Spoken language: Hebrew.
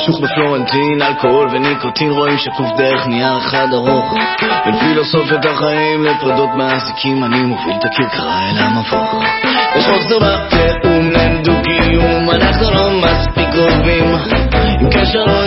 חשוך בפלורנטין, אלכוהול וניקוטין, רואים שקוף דרך נייר אחד ארוך. בין פילוסופיות החיים לפרדות מעסיקים, אני מוביל את הכרכרה אל המבוך. יש מחזור בתאום, אין דו-קיום, אנחנו לא מספיק קרובים, עם קשר לא